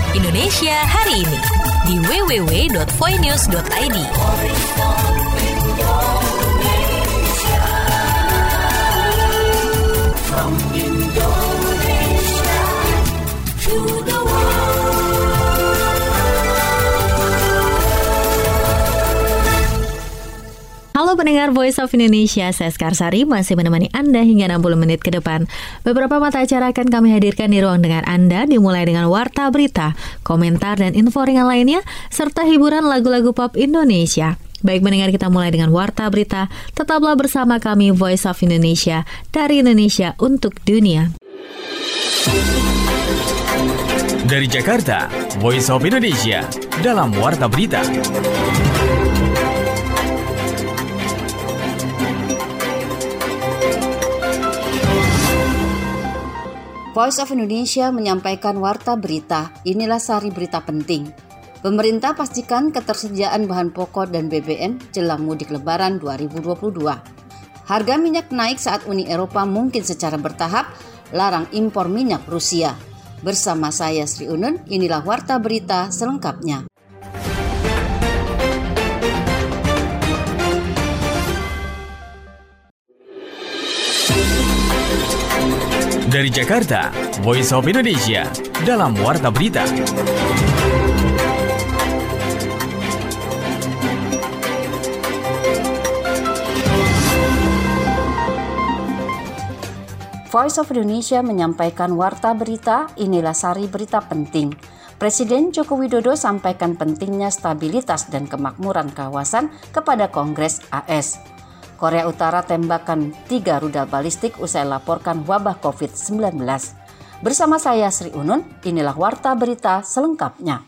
Indonesia hari ini di www.voinews.id. From Indonesia to the world. Halo pendengar Voice of Indonesia, saya Skarsari masih menemani Anda hingga 60 menit ke depan. Beberapa mata acara akan kami hadirkan di ruang dengar Anda, dimulai dengan warta berita, komentar dan info ringan lainnya, serta hiburan lagu-lagu pop Indonesia. Baik pendengar, kita mulai dengan warta berita. Tetaplah bersama kami Voice of Indonesia, dari Indonesia untuk dunia. Dari Jakarta, Voice of Indonesia dalam warta berita. Voice of Indonesia menyampaikan warta berita. Inilah sari berita penting. Pemerintah pastikan ketersediaan bahan pokok dan BBM jelang mudik Lebaran 2022. Harga minyak naik saat Uni Eropa mungkin secara bertahap larang impor minyak Rusia. Bersama saya Sri Unun, inilah warta berita selengkapnya. Dari Jakarta, Voice of Indonesia dalam warta berita. Voice of Indonesia menyampaikan warta berita, inilah sari berita penting. Presiden Joko Widodo sampaikan pentingnya stabilitas dan kemakmuran kawasan kepada Kongres AS. Korea Utara tembakan 3 rudal balistik usai laporkan wabah COVID-19. Bersama saya Sri Unun, inilah warta berita selengkapnya.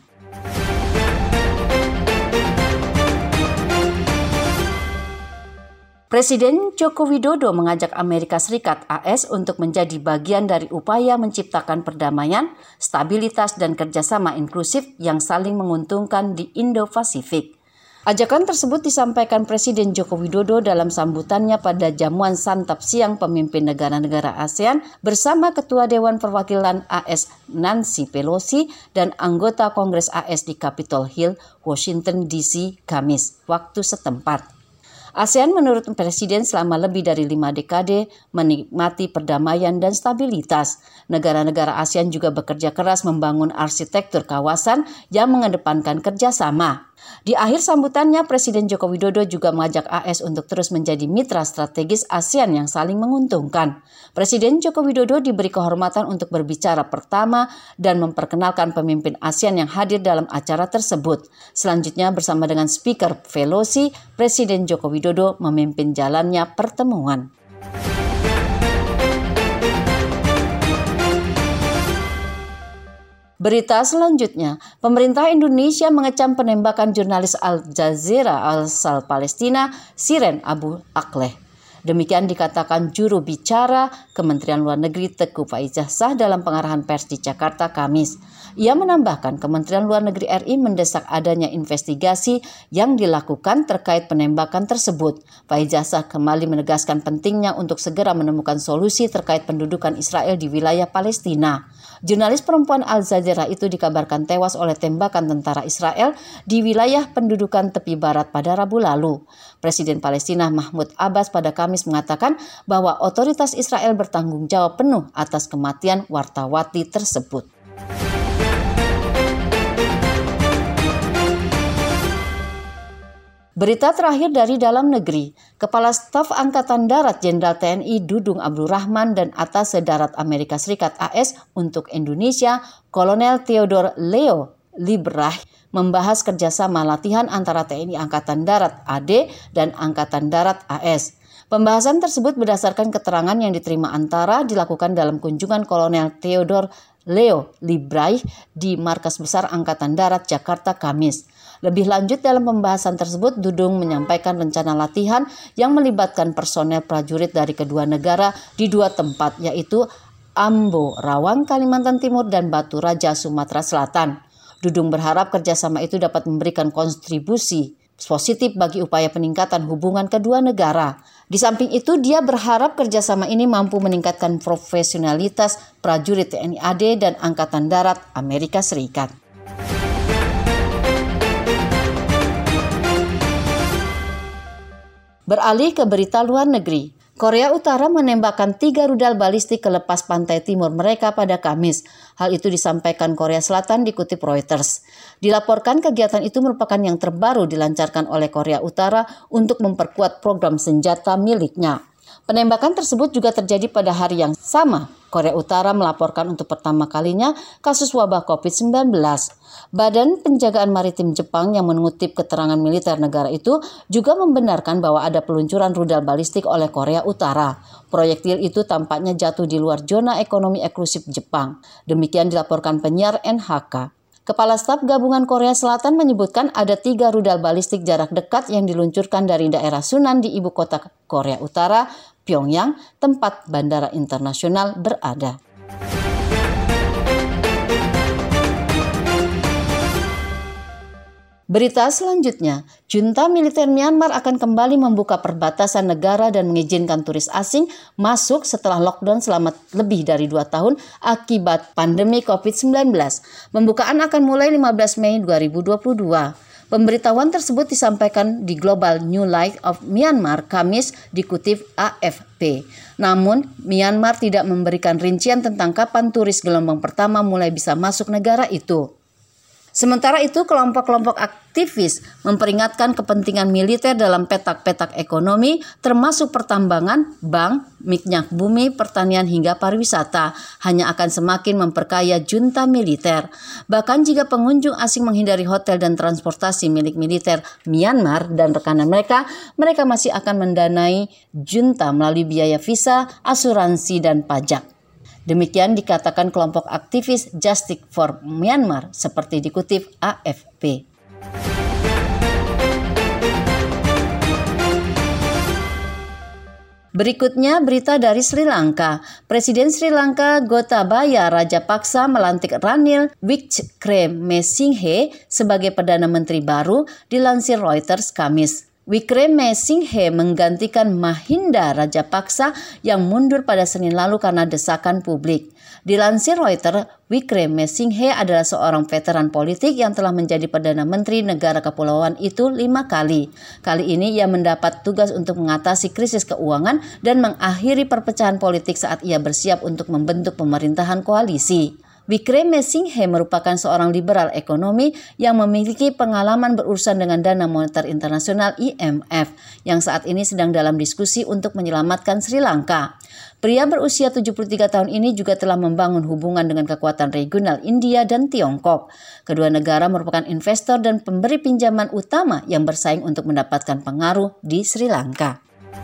Presiden Joko Widodo mengajak Amerika Serikat AS untuk menjadi bagian dari upaya menciptakan perdamaian, stabilitas, dan kerjasama inklusif yang saling menguntungkan di Indo-Pasifik. Ajakan tersebut disampaikan Presiden Joko Widodo dalam sambutannya pada jamuan santap siang pemimpin negara-negara ASEAN bersama Ketua Dewan Perwakilan AS Nancy Pelosi dan anggota Kongres AS di Capitol Hill, Washington DC, Kamis, waktu setempat. ASEAN menurut Presiden selama lebih dari 5 dekade menikmati perdamaian dan stabilitas. Negara-negara ASEAN juga bekerja keras membangun arsitektur kawasan yang mengedepankan kerjasama. Di akhir sambutannya, Presiden Joko Widodo juga mengajak AS untuk terus menjadi mitra strategis ASEAN yang saling menguntungkan. Presiden Joko Widodo diberi kehormatan untuk berbicara pertama dan memperkenalkan pemimpin ASEAN yang hadir dalam acara tersebut. Selanjutnya bersama dengan Speaker Pelosi, Presiden Joko Widodo memimpin jalannya pertemuan. Berita selanjutnya, pemerintah Indonesia mengecam penembakan jurnalis Al Jazeera asal Palestina, Shirin Abu Akleh. Demikian dikatakan juru bicara Kementerian Luar Negeri Teuku Faizasyah dalam pengarahan pers di Jakarta Kamis. Ia menambahkan Kementerian Luar Negeri RI mendesak adanya investigasi yang dilakukan terkait penembakan tersebut. Faizasyah kembali menegaskan pentingnya untuk segera menemukan solusi terkait pendudukan Israel di wilayah Palestina. Jurnalis perempuan Al Jazeera itu dikabarkan tewas oleh tembakan tentara Israel di wilayah pendudukan tepi barat pada Rabu lalu. Presiden Palestina Mahmud Abbas pada Kamis mengatakan bahwa otoritas Israel bertanggung jawab penuh atas kematian wartawati tersebut. Berita terakhir dari dalam negeri, Kepala Staf Angkatan Darat Jenderal TNI Dudung Abdurrahman dan Atase Darat Amerika Serikat AS untuk Indonesia, Kolonel Theodore Leo Librach, membahas kerjasama latihan antara TNI Angkatan Darat AD dan Angkatan Darat AS. Pembahasan tersebut berdasarkan keterangan yang diterima antara dilakukan dalam kunjungan Kolonel Theodore Leo Librach di Markas Besar Angkatan Darat Jakarta Kamis. Lebih lanjut dalam pembahasan tersebut, Dudung menyampaikan rencana latihan yang melibatkan personel prajurit dari kedua negara di 2 tempat, yaitu Ambo Rawang, Kalimantan Timur dan Batu Raja, Sumatera Selatan. Dudung berharap kerjasama itu dapat memberikan kontribusi positif bagi upaya peningkatan hubungan kedua negara. Di samping itu, dia berharap kerjasama ini mampu meningkatkan profesionalitas prajurit TNI AD dan Angkatan Darat Amerika Serikat. Beralih ke berita luar negeri. Korea Utara menembakkan 3 rudal balistik ke lepas pantai timur mereka pada Kamis. Hal itu disampaikan Korea Selatan dikutip Reuters. Dilaporkan kegiatan itu merupakan yang terbaru dilancarkan oleh Korea Utara untuk memperkuat program senjata miliknya. Penembakan tersebut juga terjadi pada hari yang sama. Korea Utara melaporkan untuk pertama kalinya kasus wabah COVID-19. Badan Penjagaan Maritim Jepang yang mengutip keterangan militer negara itu juga membenarkan bahwa ada peluncuran rudal balistik oleh Korea Utara. Proyektil itu tampaknya jatuh di luar zona ekonomi eksklusif Jepang. Demikian dilaporkan penyiar NHK. Kepala Staf Gabungan Korea Selatan menyebutkan ada 3 rudal balistik jarak dekat yang diluncurkan dari daerah Sunan di ibu kota Korea Utara, Pyongyang, tempat bandara internasional berada. Berita selanjutnya, junta militer Myanmar akan kembali membuka perbatasan negara dan mengizinkan turis asing masuk setelah lockdown selama lebih dari 2 tahun akibat pandemi COVID-19. Pembukaan akan mulai 15 Mei 2022. Pemberitahuan tersebut disampaikan di Global New Light of Myanmar Kamis dikutip AFP. Namun, Myanmar tidak memberikan rincian tentang kapan turis gelombang pertama mulai bisa masuk negara itu. Sementara itu, kelompok-kelompok aktivis memperingatkan kepentingan militer dalam petak-petak ekonomi, termasuk pertambangan, bank, minyak bumi, pertanian hingga pariwisata, hanya akan semakin memperkaya junta militer. Bahkan jika pengunjung asing menghindari hotel dan transportasi milik militer Myanmar dan rekanan mereka masih akan mendanai junta melalui biaya visa, asuransi, dan pajak. Demikian dikatakan kelompok aktivis Justice for Myanmar seperti dikutip AFP. Berikutnya berita dari Sri Lanka. Presiden Sri Lanka Gotabaya Rajapaksa melantik Ranil Wickremesinghe sebagai Perdana Menteri baru, dilansir Reuters Kamis. Wickremesinghe menggantikan Mahinda Rajapaksa yang mundur pada Senin lalu karena desakan publik. Dilansir Reuters, Wickremesinghe adalah seorang veteran politik yang telah menjadi Perdana Menteri negara kepulauan itu 5 kali. Kali ini ia mendapat tugas untuk mengatasi krisis keuangan dan mengakhiri perpecahan politik saat ia bersiap untuk membentuk pemerintahan koalisi. Wickremesinghe merupakan seorang liberal ekonomi yang memiliki pengalaman berurusan dengan Dana Moneter Internasional IMF yang saat ini sedang dalam diskusi untuk menyelamatkan Sri Lanka. Pria berusia 73 tahun ini juga telah membangun hubungan dengan kekuatan regional India dan Tiongkok. Kedua negara merupakan investor dan pemberi pinjaman utama yang bersaing untuk mendapatkan pengaruh di Sri Lanka.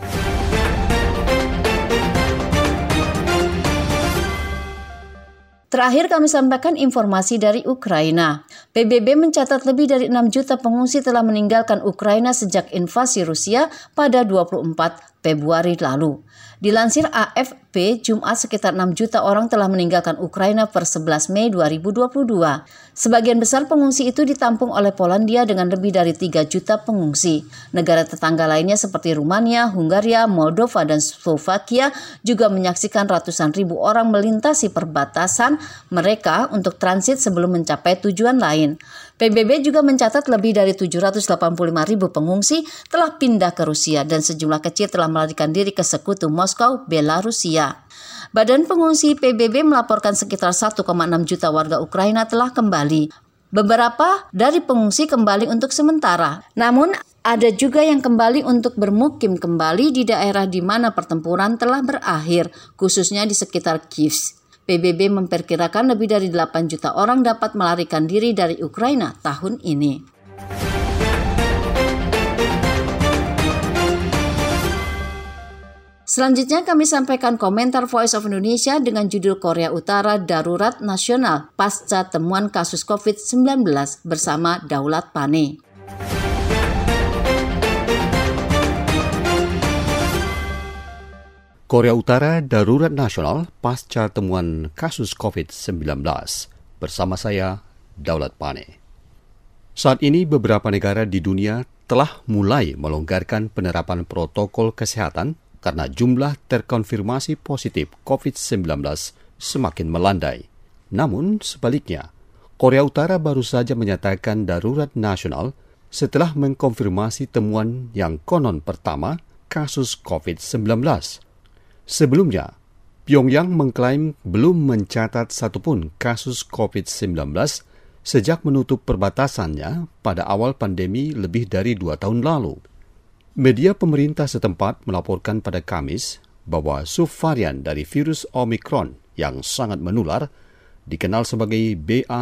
Terakhir kami sampaikan informasi dari Ukraina. PBB mencatat lebih dari 6 juta pengungsi telah meninggalkan Ukraina sejak invasi Rusia pada 24 Februari lalu. Dilansir AFP, Jumat sekitar 6 juta orang telah meninggalkan Ukraina per 11 Mei 2022. Sebagian besar pengungsi itu ditampung oleh Polandia dengan lebih dari 3 juta pengungsi. Negara tetangga lainnya seperti Rumania, Hungaria, Moldova, dan Slovakia juga menyaksikan ratusan ribu orang melintasi perbatasan mereka untuk transit sebelum mencapai tujuan lain. PBB juga mencatat lebih dari 785 ribu pengungsi telah pindah ke Rusia dan sejumlah kecil telah melarikan diri ke sekutu Moskow, Belarusia. Badan Pengungsi PBB melaporkan sekitar 1,6 juta warga Ukraina telah kembali. Beberapa dari pengungsi kembali untuk sementara. Namun ada juga yang kembali untuk bermukim kembali di daerah di mana pertempuran telah berakhir, khususnya di sekitar Kyiv. PBB memperkirakan lebih dari 8 juta orang dapat melarikan diri dari Ukraina tahun ini. Selanjutnya kami sampaikan komentar Voice of Indonesia dengan judul Korea Utara Darurat Nasional Pasca Temuan Kasus COVID-19 bersama Daulat Pane. Korea Utara Darurat Nasional pasca temuan kasus COVID-19. Bersama saya, Daulat Pane. Saat ini beberapa negara di dunia telah mulai melonggarkan penerapan protokol kesehatan karena jumlah terkonfirmasi positif COVID-19 semakin melandai. Namun sebaliknya, Korea Utara baru saja menyatakan darurat nasional setelah mengkonfirmasi temuan yang konon pertama kasus COVID-19. Sebelumnya, Pyongyang mengklaim belum mencatat satupun kasus COVID-19 sejak menutup perbatasannya pada awal pandemi lebih dari 2 tahun lalu. Media pemerintah setempat melaporkan pada Kamis bahwa subvarian dari virus Omicron yang sangat menular, dikenal sebagai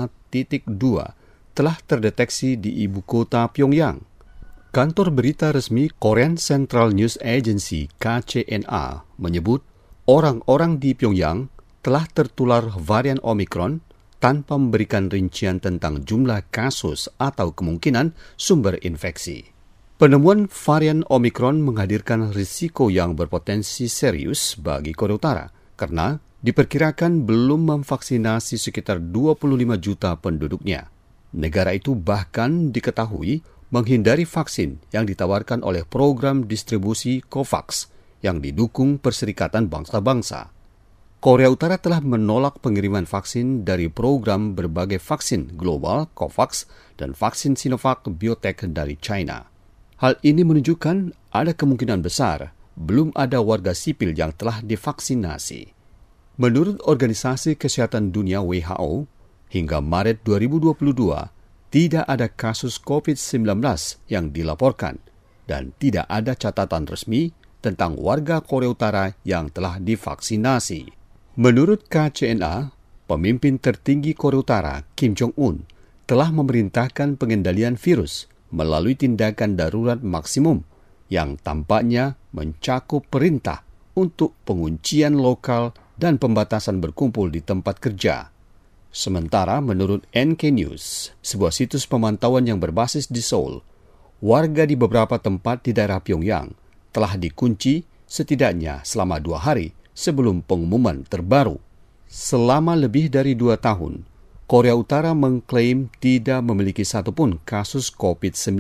BA.2, telah terdeteksi di ibu kota Pyongyang. Kantor berita resmi Korean Central News Agency KCNA menyebut orang-orang di Pyongyang telah tertular varian Omicron tanpa memberikan rincian tentang jumlah kasus atau kemungkinan sumber infeksi. Penemuan varian Omicron menghadirkan risiko yang berpotensi serius bagi Korea Utara karena diperkirakan belum memvaksinasi sekitar 25 juta penduduknya. Negara itu bahkan diketahui menghindari vaksin yang ditawarkan oleh program distribusi COVAX yang didukung Perserikatan Bangsa-Bangsa. Korea Utara telah menolak pengiriman vaksin dari program berbagai vaksin global COVAX dan vaksin Sinovac Biotech dari China. Hal ini menunjukkan ada kemungkinan besar belum ada warga sipil yang telah divaksinasi. Menurut Organisasi Kesehatan Dunia WHO, hingga Maret 2022, tidak ada kasus COVID-19 yang dilaporkan dan tidak ada catatan resmi tentang warga Korea Utara yang telah divaksinasi. Menurut KCNA, pemimpin tertinggi Korea Utara, Kim Jong-un, telah memerintahkan pengendalian virus melalui tindakan darurat maksimum yang tampaknya mencakup perintah untuk penguncian lokal dan pembatasan berkumpul di tempat kerja. Sementara menurut NK News, sebuah situs pemantauan yang berbasis di Seoul, warga di beberapa tempat di daerah Pyongyang telah dikunci setidaknya selama 2 hari sebelum pengumuman terbaru. Selama lebih dari 2 tahun, Korea Utara mengklaim tidak memiliki satupun kasus COVID-19.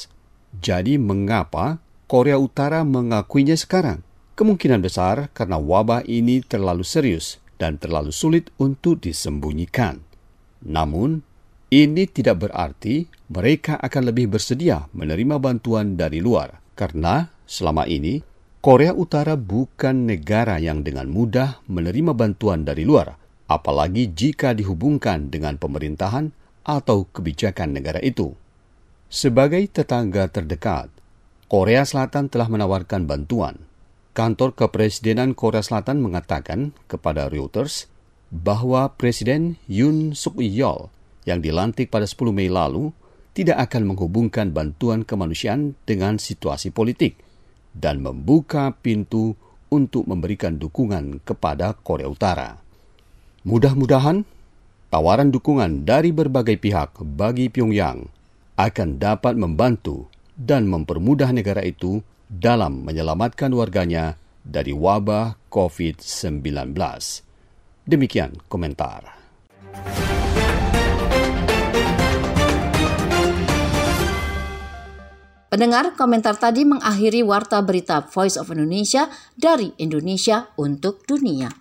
Jadi mengapa Korea Utara mengakuinya sekarang? Kemungkinan besar karena wabah ini terlalu serius dan terlalu sulit untuk disembunyikan. Namun, ini tidak berarti mereka akan lebih bersedia menerima bantuan dari luar, karena selama ini Korea Utara bukan negara yang dengan mudah menerima bantuan dari luar, apalagi jika dihubungkan dengan pemerintahan atau kebijakan negara itu. Sebagai tetangga terdekat, Korea Selatan telah menawarkan bantuan. Kantor Kepresidenan Korea Selatan mengatakan kepada Reuters bahwa Presiden Yoon Suk Yeol yang dilantik pada 10 Mei lalu tidak akan menghubungkan bantuan kemanusiaan dengan situasi politik dan membuka pintu untuk memberikan dukungan kepada Korea Utara. Mudah-mudahan tawaran dukungan dari berbagai pihak bagi Pyongyang akan dapat membantu dan mempermudah negara itu dalam menyelamatkan warganya dari wabah COVID-19. Demikian komentar. Pendengar, komentar tadi mengakhiri Warta Berita Voice of Indonesia dari Indonesia untuk dunia.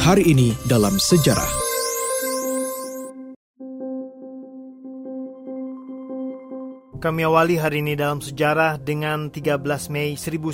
Hari ini dalam sejarah. Kami awali hari ini dalam sejarah dengan 13 Mei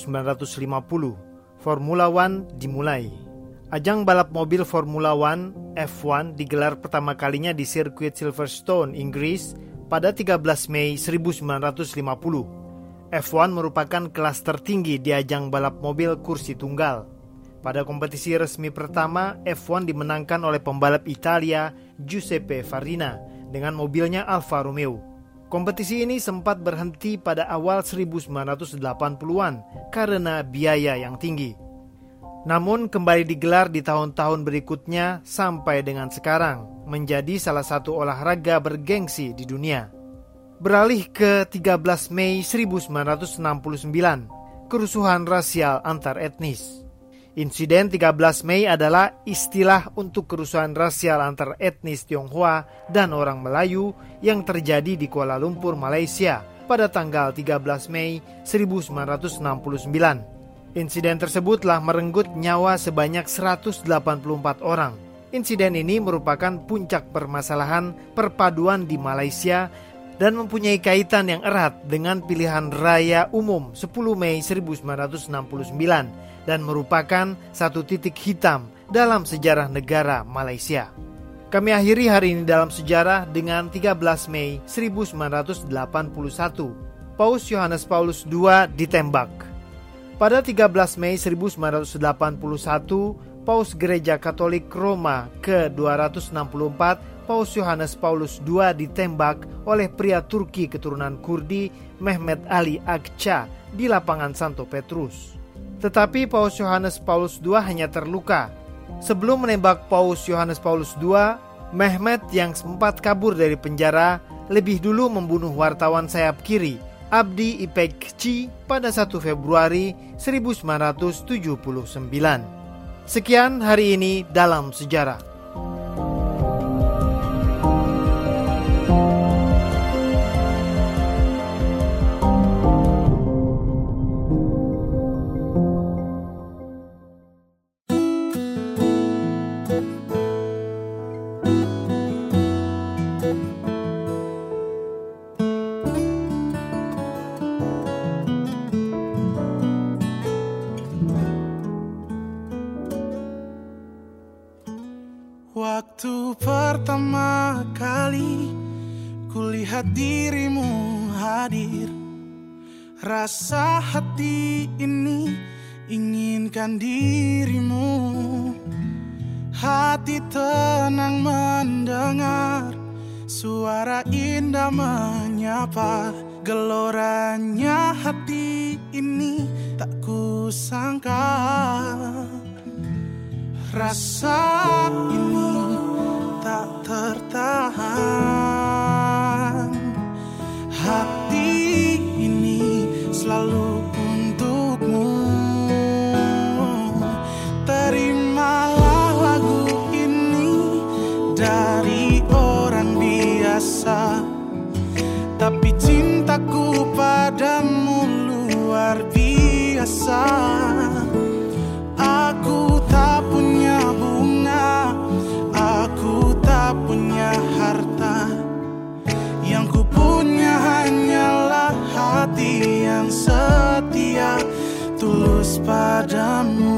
1950. Formula One dimulai. Ajang balap mobil Formula One F1 digelar pertama kalinya di sirkuit Silverstone, Inggris pada 13 Mei 1950. F1 merupakan kelas tertinggi di ajang balap mobil kursi tunggal. Pada kompetisi resmi pertama, F1 dimenangkan oleh pembalap Italia Giuseppe Farina dengan mobilnya Alfa Romeo. Kompetisi ini sempat berhenti pada awal 1980-an karena biaya yang tinggi. Namun kembali digelar di tahun-tahun berikutnya sampai dengan sekarang, menjadi salah satu olahraga bergengsi di dunia. Beralih ke 13 Mei 1969, kerusuhan rasial antar etnis. Insiden 13 Mei adalah istilah untuk kerusuhan rasial antar etnis Tionghoa dan orang Melayu yang terjadi di Kuala Lumpur, Malaysia pada tanggal 13 Mei 1969. Insiden tersebut telah merenggut nyawa sebanyak 184 orang. Insiden ini merupakan puncak permasalahan perpaduan di Malaysia dan mempunyai kaitan yang erat dengan pilihan raya umum 10 Mei 1969 dan merupakan satu titik hitam dalam sejarah negara Malaysia. Kami akhiri hari ini dalam sejarah dengan 13 Mei 1981. Paus Yohanes Paulus II ditembak. Pada 13 Mei 1981, Paus Gereja Katolik Roma ke-264 Paus Yohanes Paulus II ditembak oleh pria Turki keturunan Kurdi Mehmet Ali Akça di lapangan Santo Petrus. Tetapi Paus Yohanes Paulus II hanya terluka. Sebelum menembak Paus Yohanes Paulus II, Mehmet yang sempat kabur dari penjara lebih dulu membunuh wartawan sayap kiri Abdi İpekçi pada 1 Februari 1979. Sekian hari ini dalam sejarah. Waktu pertama kali kulihat dirimu hadir, rasa hati ini inginkan dirimu. Hati tenang mendengar suara indah menyapa. Geloranya hati ini tak kusangka. Rasa ini tak tertahan. Hati ini selalu untukmu. Terimalah lagu ini dari orang biasa, tapi cintaku padamu luar biasa. Aku tak punya bunga, aku tak punya harta. Yang ku punya hanyalah hati yang setia, tulus padamu.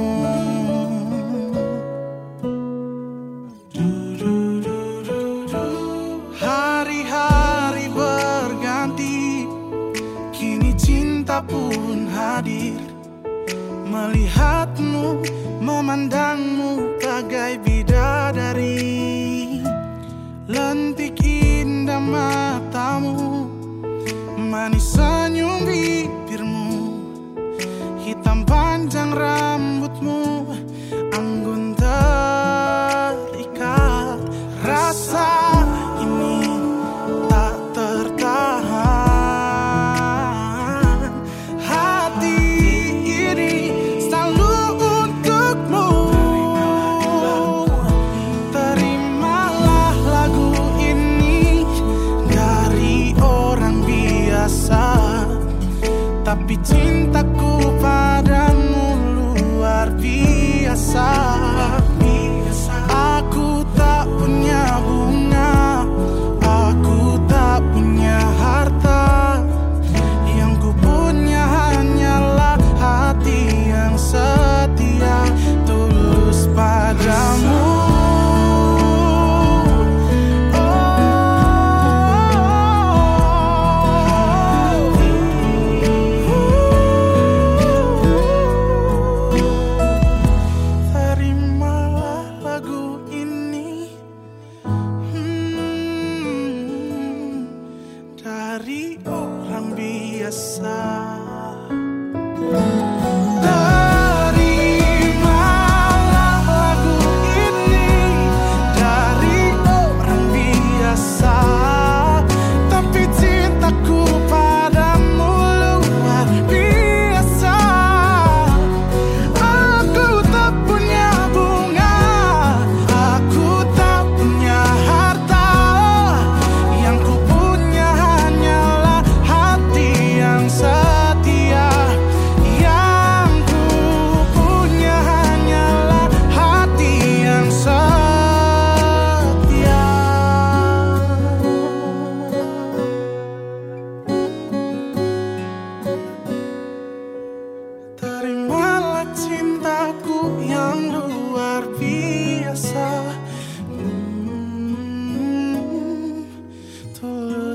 Hari-hari berganti, kini cinta pun hadir. Melihatmu, memandangmu bagai bidadari. Lentik indah matamu, manis senyum bibirmu, hitam panjang rambutmu, anggun terikat. Rasa ini tak tertahan. Hati ini selalu untukmu. Terimalah lagu ini dari orang biasa, tapi cintaku padamu luar biasa.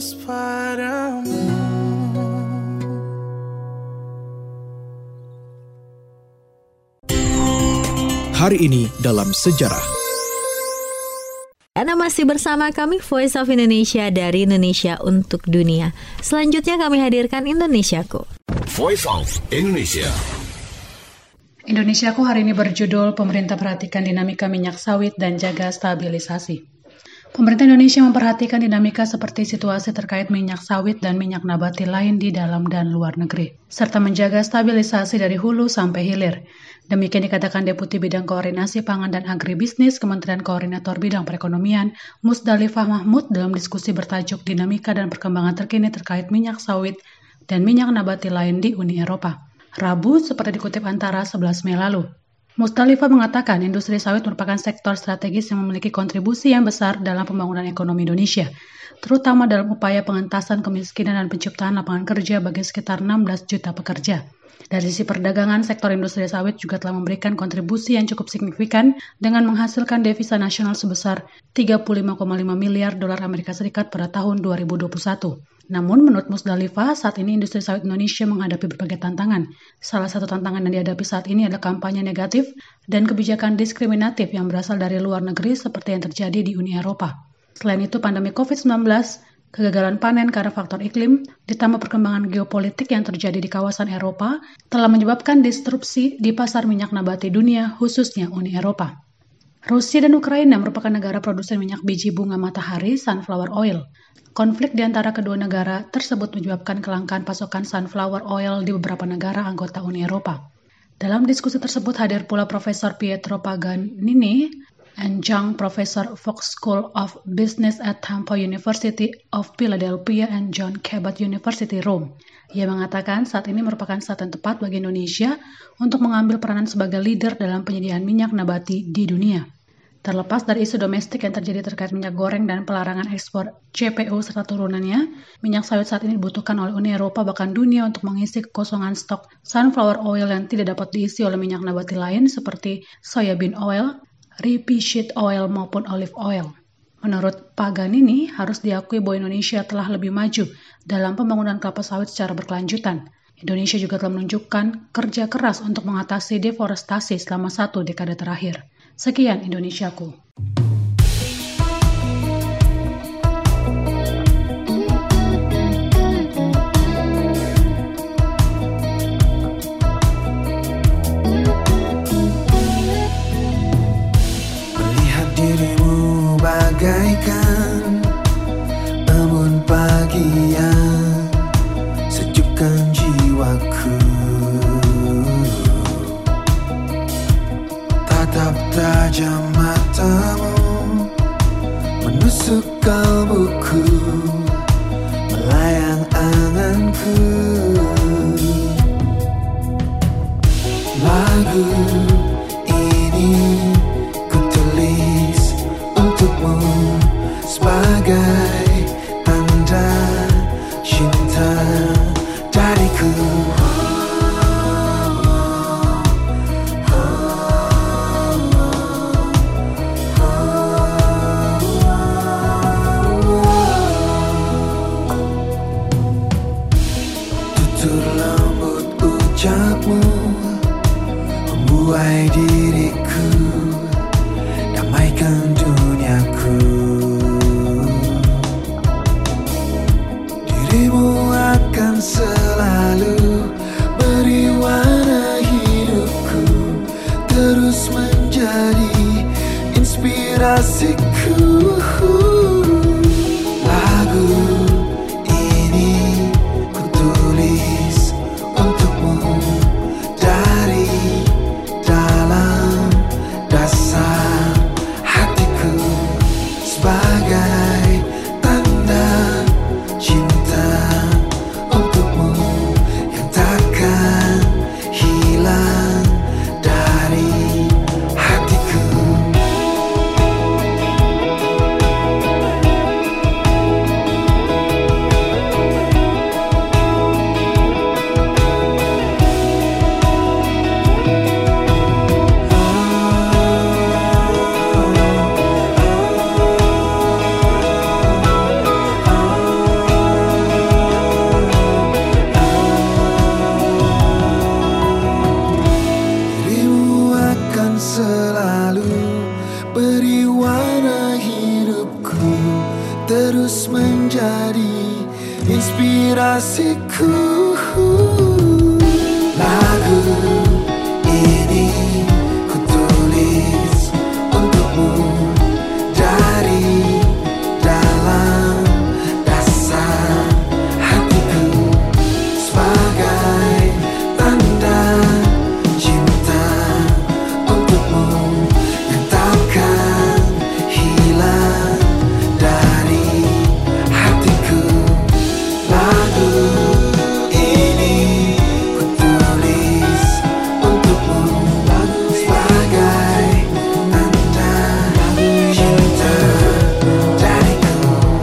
tulus padamu. Hari ini dalam sejarah. Anda masih bersama kami Voice of Indonesia dari Indonesia untuk dunia. Selanjutnya kami hadirkan Indonesiaku. Voice of Indonesia. Indonesiaku hari ini berjudul Pemerintah Perhatikan Dinamika Minyak Sawit dan Jaga Stabilisasi. Pemerintah Indonesia memperhatikan dinamika seperti situasi terkait minyak sawit dan minyak nabati lain di dalam dan luar negeri, serta menjaga stabilisasi dari hulu sampai hilir. Demikian dikatakan Deputi Bidang Koordinasi Pangan dan Agribisnis Kementerian Koordinator Bidang Perekonomian, Musdalifah Mahmud, dalam diskusi bertajuk Dinamika dan Perkembangan Terkini terkait minyak sawit dan minyak nabati lain di Uni Eropa, Rabu, seperti dikutip Antara 11 Mei lalu. Musdalifah mengatakan industri sawit merupakan sektor strategis yang memiliki kontribusi yang besar dalam pembangunan ekonomi Indonesia, terutama dalam upaya pengentasan kemiskinan dan penciptaan lapangan kerja bagi sekitar 16 juta pekerja. Dari sisi perdagangan, sektor industri sawit juga telah memberikan kontribusi yang cukup signifikan dengan menghasilkan devisa nasional sebesar 35,5 miliar dolar Amerika Serikat pada tahun 2021. Namun, menurut Musdalifah, saat ini industri sawit Indonesia menghadapi berbagai tantangan. Salah satu tantangan yang dihadapi saat ini adalah kampanye negatif dan kebijakan diskriminatif yang berasal dari luar negeri seperti yang terjadi di Uni Eropa. Selain itu, pandemi COVID-19, kegagalan panen karena faktor iklim, ditambah perkembangan geopolitik yang terjadi di kawasan Eropa, telah menyebabkan disrupsi di pasar minyak nabati dunia, khususnya Uni Eropa. Rusia dan Ukraina merupakan negara produsen minyak biji bunga matahari sunflower oil. Konflik di antara kedua negara tersebut menyebabkan kelangkaan pasokan sunflower oil di beberapa negara anggota Uni Eropa. Dalam diskusi tersebut hadir pula Profesor Pietro Paganini, adjunct Professor Fox School of Business at Tampa University of Philadelphia and John Cabot University, Rome. Ia mengatakan saat ini merupakan saat yang tepat bagi Indonesia untuk mengambil peranan sebagai leader dalam penyediaan minyak nabati di dunia. Terlepas dari isu domestik yang terjadi terkait minyak goreng dan pelarangan ekspor CPO serta turunannya, minyak sawit saat ini dibutuhkan oleh Uni Eropa bahkan dunia untuk mengisi kekosongan stok sunflower oil yang tidak dapat diisi oleh minyak nabati lain seperti soybean oil, rapeseed oil maupun olive oil. Menurut Paganini, harus diakui bahwa Indonesia telah lebih maju dalam pembangunan kelapa sawit secara berkelanjutan. Indonesia juga telah menunjukkan kerja keras untuk mengatasi deforestasi selama 1 dekade terakhir. Sekian Indonesiaku. Melihat dirimu bagaikan embun pagi yang sejukkan jiwaku. Tatap tajam matamu menusuk kalbuku, melayang anganku. Lagu ini ku tulis untukmu sebagai tanda cinta dariku. Membuai diriku, damaikan duniaku. Dirimu akan selalu beri warna hidupku, terus menjadi inspirasiku. Lagu ini ku tulis untukmu dari dalam dasar hatiku sebagai tanda cinta untukmu. terus menjadi inspirasiku. Lagu ini ku tulis untukmu dari dalam dasar hatiku, sebagai tanda cinta untukmu yang takkan hilang dari hatiku. Lagu ini ku tulis untukmu sebagai tanda cinta dariku.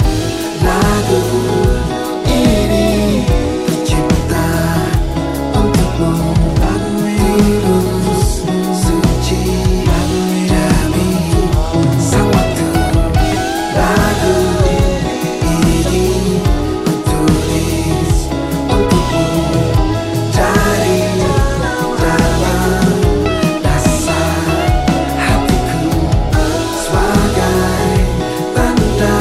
Lagu ini tercipta untukmu, tulus, suci demi sang waktu. Lagu ini ku tulis untukmu dari dalam dasar hatiku, sebagai tanda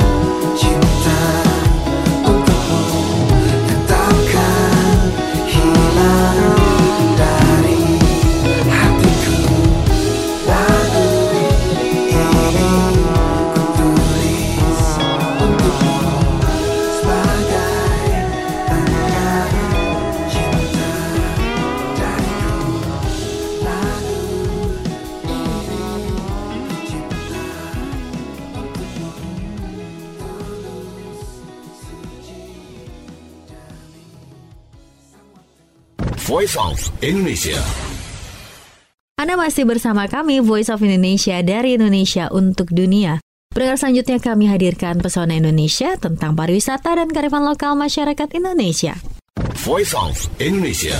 cinta untukmu yang takkan hilang dari hatiku. Lagu ini ku tulis untukmu sebagai tanda cinta dariku. Lagu ini tercipta untukmu, tulus, suci demi sang waktu. Voice of Indonesia. Anda masih bersama kami, Voice of Indonesia dari Indonesia untuk Dunia. Pendengar selanjutnya kami hadirkan pesona Indonesia tentang pariwisata dan kearifan lokal masyarakat Indonesia. Voice of Indonesia.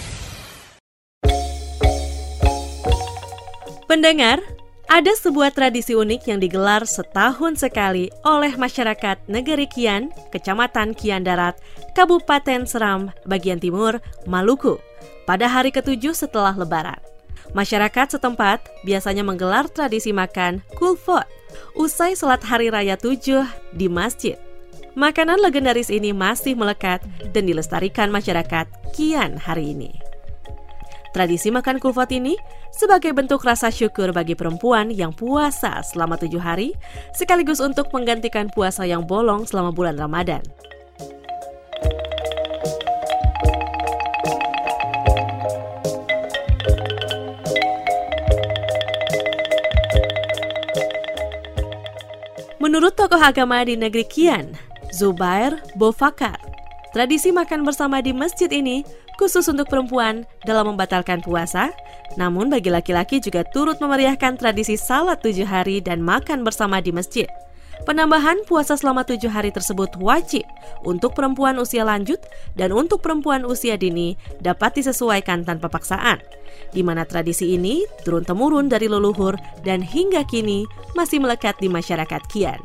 Pendengar, ada sebuah tradisi unik yang digelar setahun sekali oleh masyarakat Negeri Kian, Kecamatan Kian Darat, Kabupaten Seram, bagian timur, Maluku, pada hari ke-7 setelah Lebaran. Masyarakat setempat biasanya menggelar tradisi makan kulfot usai salat Hari Raya 7 di masjid. Makanan legendaris ini masih melekat dan dilestarikan masyarakat Kian hari ini. Tradisi makan kulfot ini sebagai bentuk rasa syukur bagi perempuan yang puasa selama 7 hari, sekaligus untuk menggantikan puasa yang bolong selama bulan Ramadan. Menurut tokoh agama di negeri Kian, Zubair Bofakar, tradisi makan bersama di masjid ini khusus untuk perempuan dalam membatalkan puasa, namun bagi laki-laki juga turut memeriahkan tradisi salat 7 hari dan makan bersama di masjid. Penambahan puasa selama 7 hari tersebut wajib untuk perempuan usia lanjut dan untuk perempuan usia dini dapat disesuaikan tanpa paksaan, di mana tradisi ini turun-temurun dari leluhur dan hingga kini masih melekat di masyarakat Kian.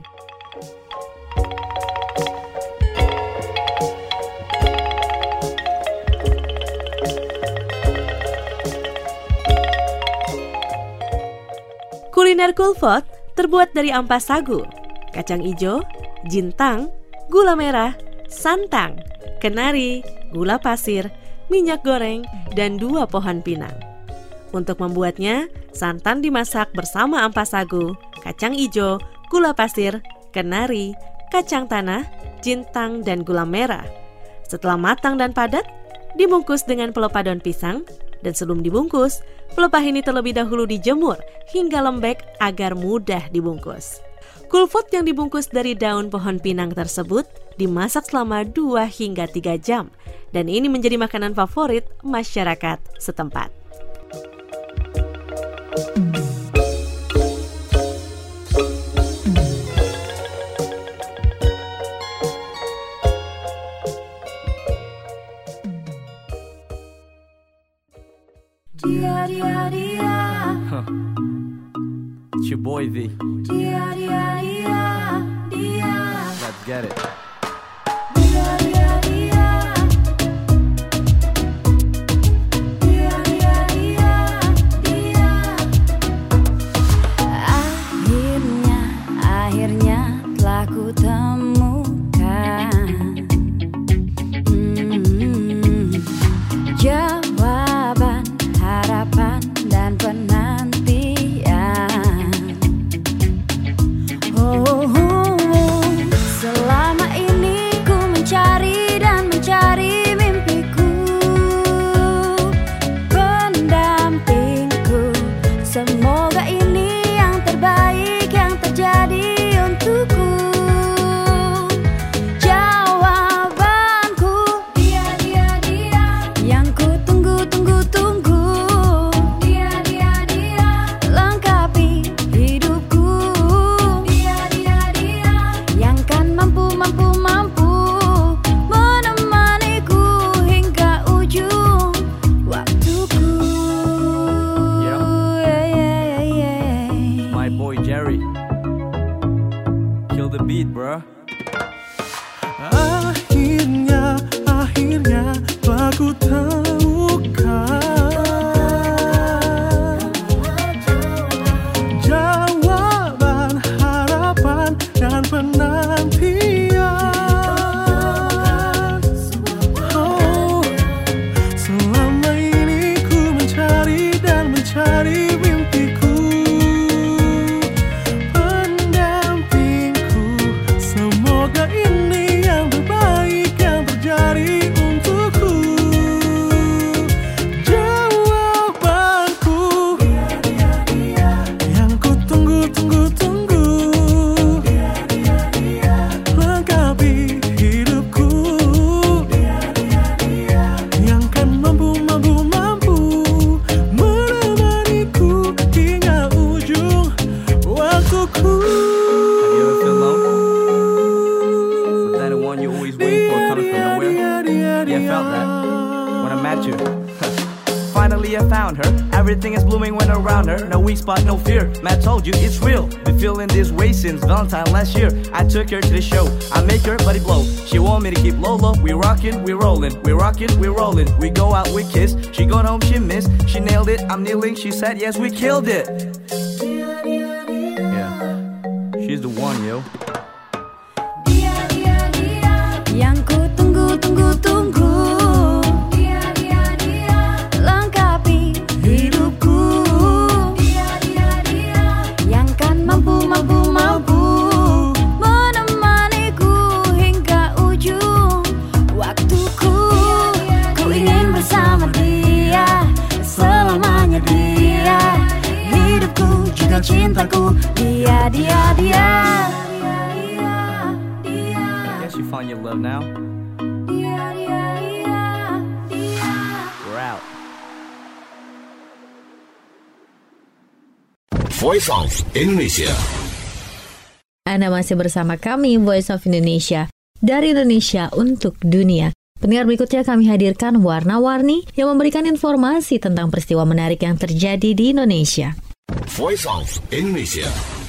Kuliner kulfot terbuat dari ampas sagu, kacang ijo, jintang, gula merah, santang, kenari, gula pasir, minyak goreng, dan 2 pohon pinang. Untuk membuatnya, santan dimasak bersama ampas sagu, kacang ijo, gula pasir, kenari, kacang tanah, jintang, dan gula merah. Setelah matang dan padat, dibungkus dengan pelepah daun pisang, dan sebelum dibungkus, pelepah ini terlebih dahulu dijemur hingga lembek agar mudah dibungkus. Kulfot yang dibungkus dari daun pohon pinang tersebut dimasak selama 2 hingga 3 jam, dan ini menjadi makanan favorit masyarakat setempat. Dia, dia, dia. It's your boy V. Dia, dia, dia, dia. Let's get it. Dia, dia, dia. Dia, dia, dia, dia. Akhirnya telah ku temukan bruh. Akhirnya telah ku temukan jawaban harapan dan penantian. Oh, selama ini ku mencari dan mencari mimpiku, pendampingku. Semoga ini yang terbaik yang terjadi untukku. Jawabanku yang ku tunggu-tunggu-tunggu, lengkapi hidupku, yang kan mampu menemaniku hingga ujung waktuku. Have you ever feel lonely? Was that the one you always waiting for coming from nowhere? Yeah, I felt that when I met you. Finally I found her. Everything is blooming when around her. No weak spot, no fear. Matt told you it's real. Been feeling this way since Valentine last year. I took her to the show. I make her body blow. She want me to keep low. We rockin', we rollin'. We rockin', we rollin'. We go out, we kiss. She gone home, she missed. She nailed it. I'm kneeling. She said yes, we killed it. Yeah, she's the one, yo. Yang ku tunggu-tunggu-tunggu, lengkapi hidupku, yang kan mampu menemaniku hingga ujung waktuku. Ku ingin bersama dia, selamanya dia, hidupku juga cintaku, dia. I guess you found your love now. We're out. Voice of Indonesia. Anda masih bersama kami, Voice of Indonesia, dari Indonesia untuk dunia. Pendengar, berikutnya kami hadirkan warna-warni yang memberikan informasi tentang peristiwa menarik yang terjadi di Indonesia. Voice of Indonesia.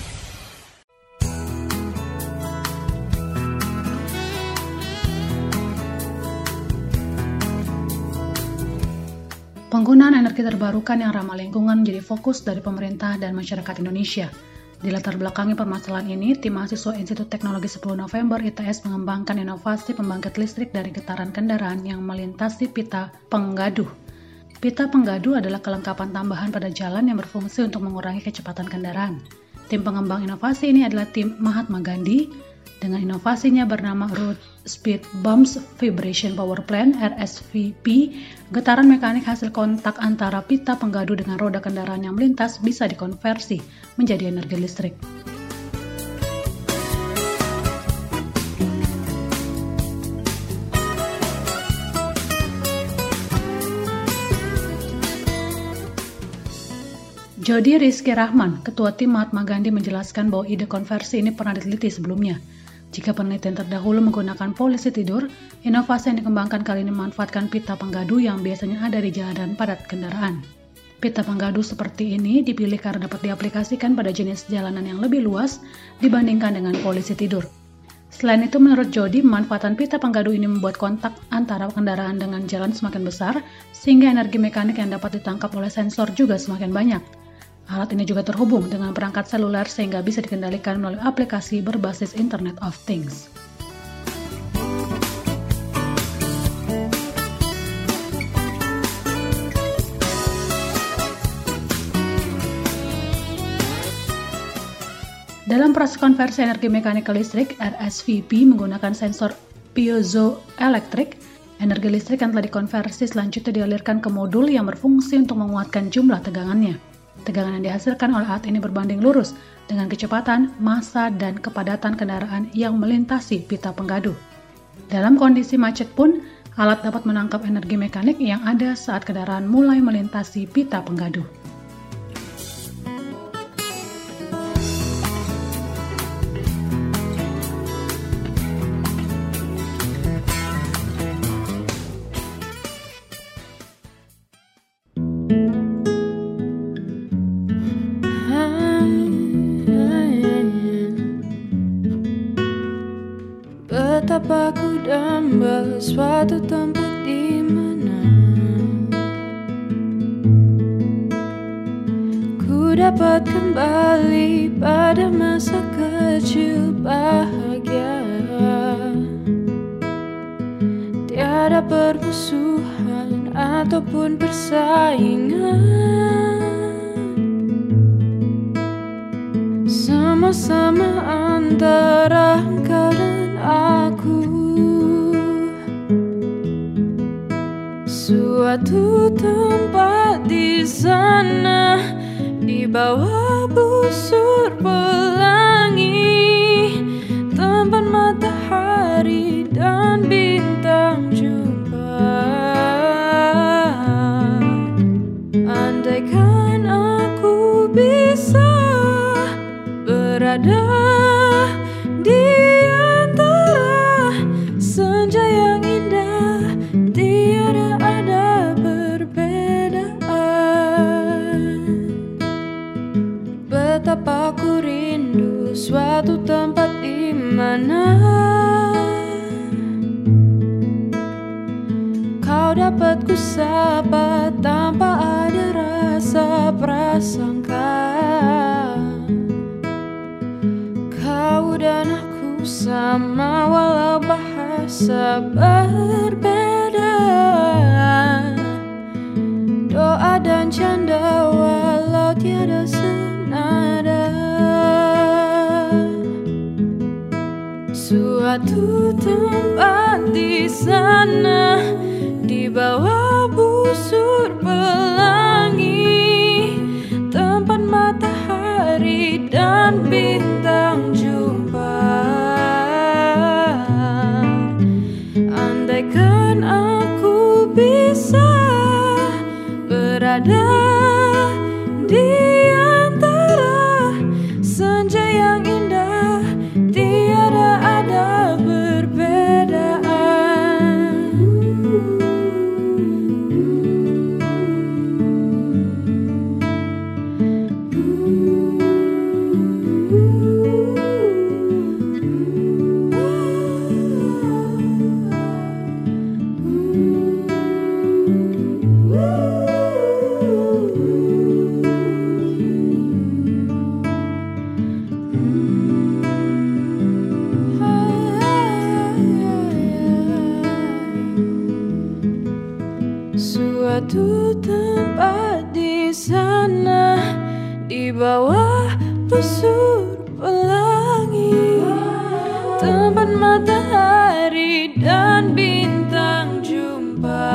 Penggunaan energi terbarukan yang ramah lingkungan menjadi fokus dari pemerintah dan masyarakat Indonesia. Di latar belakangi permasalahan ini, tim mahasiswa Institut Teknologi 10 November ITS mengembangkan inovasi pembangkit listrik dari getaran kendaraan yang melintasi pita penggaduh. Pita penggaduh adalah kelengkapan tambahan pada jalan yang berfungsi untuk mengurangi kecepatan kendaraan. Tim pengembang inovasi ini adalah tim Mahatma Gandhi, dengan inovasinya bernama Road Speed Bumps Vibration Power Plant (RSVP). Getaran mekanik hasil kontak antara pita penggaduh dengan roda kendaraan yang melintas bisa dikonversi menjadi energi listrik. Jody Rizky Rahman, Ketua Tim Mahatma Gandhi, menjelaskan bahwa ide konversi ini pernah diteliti sebelumnya. Jika penelitian terdahulu menggunakan polisi tidur, inovasi yang dikembangkan kali ini memanfaatkan pita penggaduh yang biasanya ada di jalan padat kendaraan. Pita penggaduh seperti ini dipilih karena dapat diaplikasikan pada jenis jalanan yang lebih luas dibandingkan dengan polisi tidur. Selain itu, menurut Jody, pemanfaatan pita penggaduh ini membuat kontak antara kendaraan dengan jalan semakin besar, sehingga energi mekanik yang dapat ditangkap oleh sensor juga semakin banyak. Alat ini juga terhubung dengan perangkat seluler sehingga bisa dikendalikan melalui aplikasi berbasis Internet of Things. Dalam proses konversi energi mekanik ke listrik, RSVP menggunakan sensor piezoelektrik. Energi listrik yang telah dikonversi selanjutnya dialirkan ke modul yang berfungsi untuk menguatkan jumlah tegangannya. Tegangan yang dihasilkan oleh alat ini berbanding lurus dengan kecepatan, massa, dan kepadatan kendaraan yang melintasi pita penggaduh. Dalam kondisi macet pun, alat dapat menangkap energi mekanik yang ada saat kendaraan mulai melintasi pita penggaduh. Betapa ku damba suatu tempat di mana ku dapat kembali pada masa kecil bahagia. Tiada permusuhan ataupun persaingan, sama-sama antara engkau dan aku. Suatu tempat di sana, di bawah busur pelangi, tempat matahari dan bintang jumpa. Andaikan aku bisa berada di antara senja yang indah, tiada ada perbedaan. Betapa ku rindu suatu tempat di mana kau dapat ku sapa tanpa ada rasa prasangka. Kau dan aku sama walau bahasa berbeda, doa dan canda walau tiada senada. Suatu tempat di sana, di bawah busur pelangi, tempat matahari dan bintang jumpa. Andaikan aku bisa berada di antara senja yang indah, tiada ada perbedaan. Suatu tempat di sana, di bawah busur pelangi, tempat matahari dan bintang jumpa.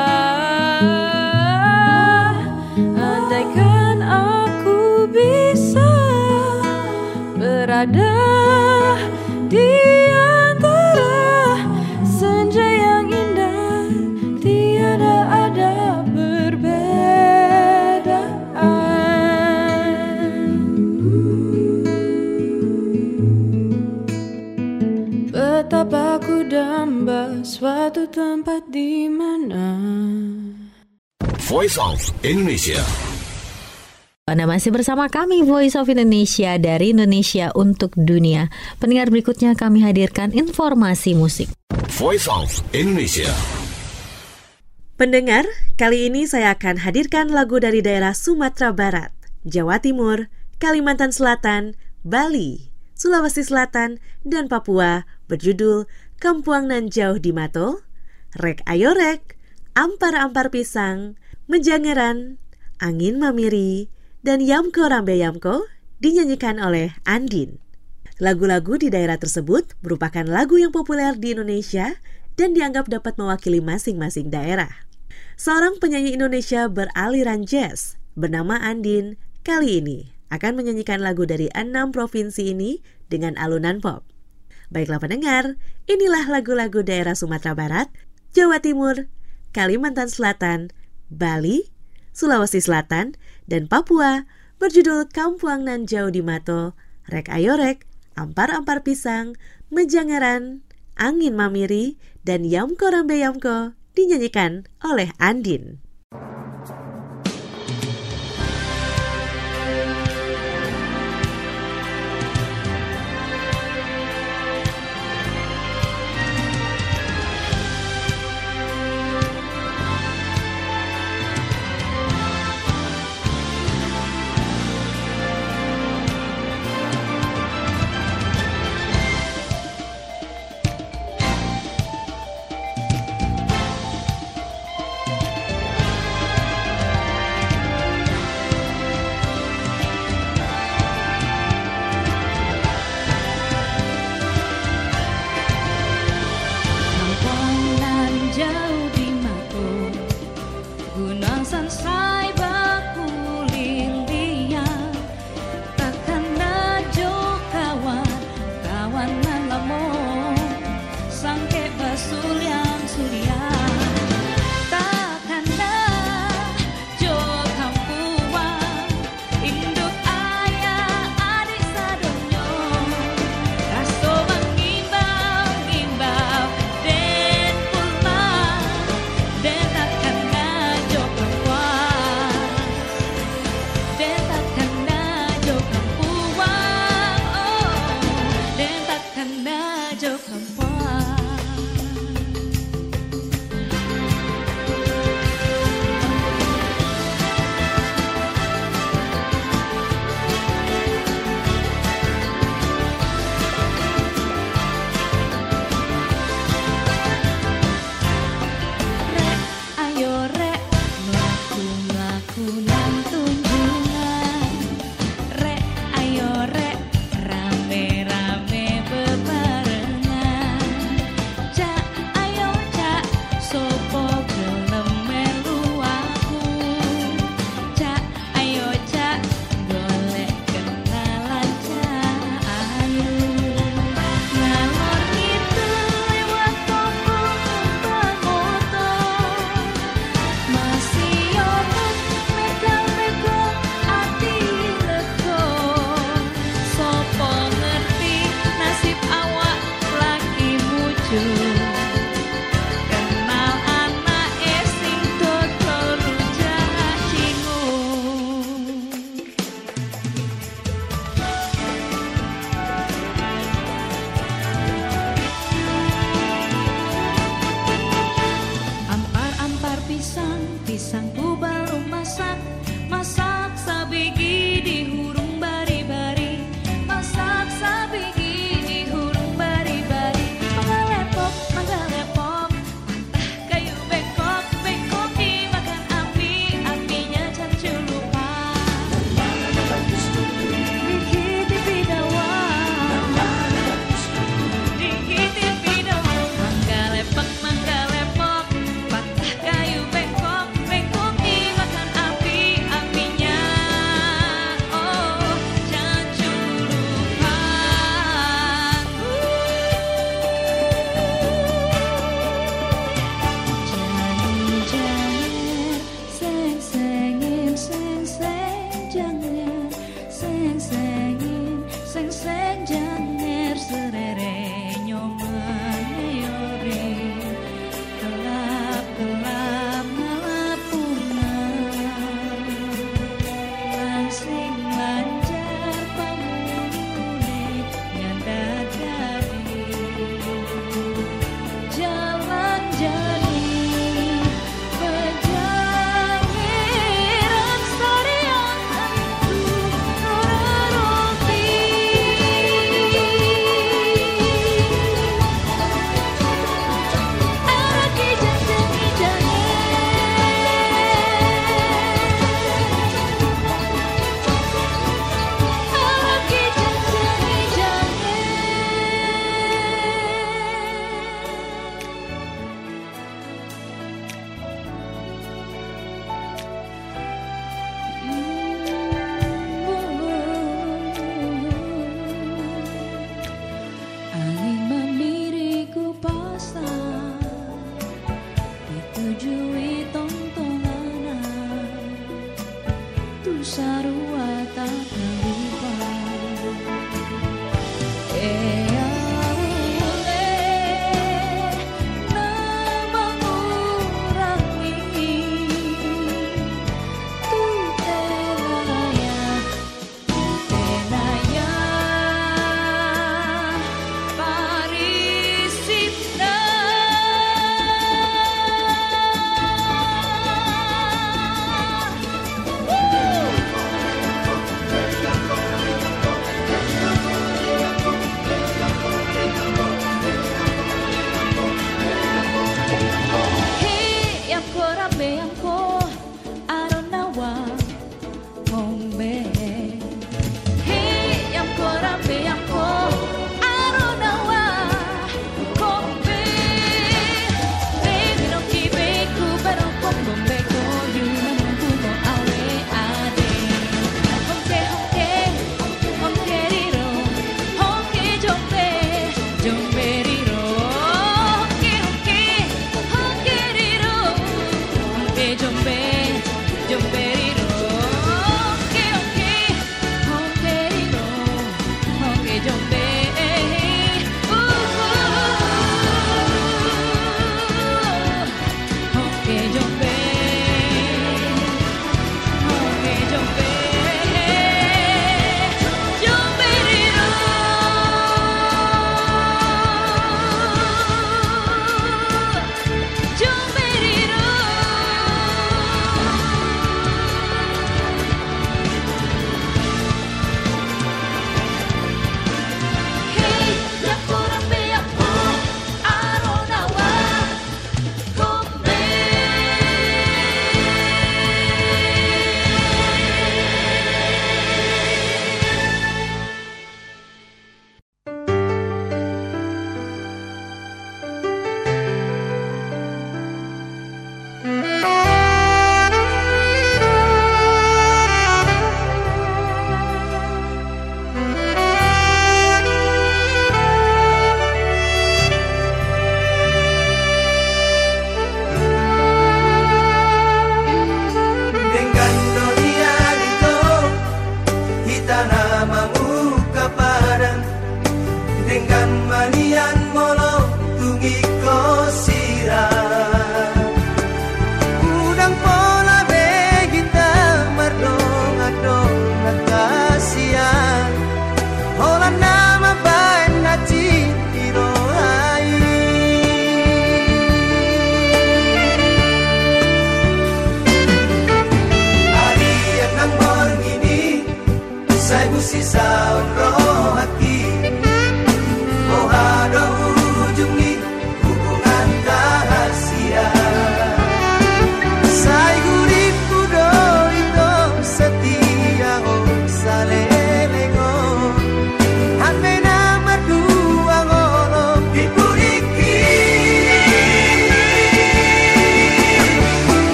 Andaikan aku bisa berada di antara senja yang indah, tiada ada perbedaan. Betapa ku damba suatu tempat di mana. Voice of Indonesia. Anda masih bersama kami Voice of Indonesia dari Indonesia untuk dunia. Pendengar, berikutnya kami hadirkan informasi musik. Voice of Indonesia. Pendengar, kali ini saya akan hadirkan lagu dari daerah Sumatera Barat, Jawa Timur, Kalimantan Selatan, Bali, Sulawesi Selatan, dan Papua berjudul Kampuang Nan Jauh di Mato, Rek Ayo Rek, Ampar-Ampar Pisang, Menjangeran, Angin Mamiri, dan Yamko Rambe Yamko dinyanyikan oleh Andin. Lagu-lagu di daerah tersebut merupakan lagu yang populer di Indonesia dan dianggap dapat mewakili masing-masing daerah. Seorang penyanyi Indonesia beraliran jazz bernama Andin kali ini akan menyanyikan lagu dari 6 provinsi ini dengan alunan pop. Baiklah pendengar, inilah lagu-lagu daerah Sumatera Barat, Jawa Timur, Kalimantan Selatan, Bali, Sulawesi Selatan, dan Papua berjudul Kampuang Nan Jauh di Mato, Rek Ayo Rek, Ampar-Ampar Pisang, Menjangeran, Angin Mamiri, dan Yamko Rambe Yamko dinyanyikan oleh Andin. Sopo ngerti nasib awak lagi muncul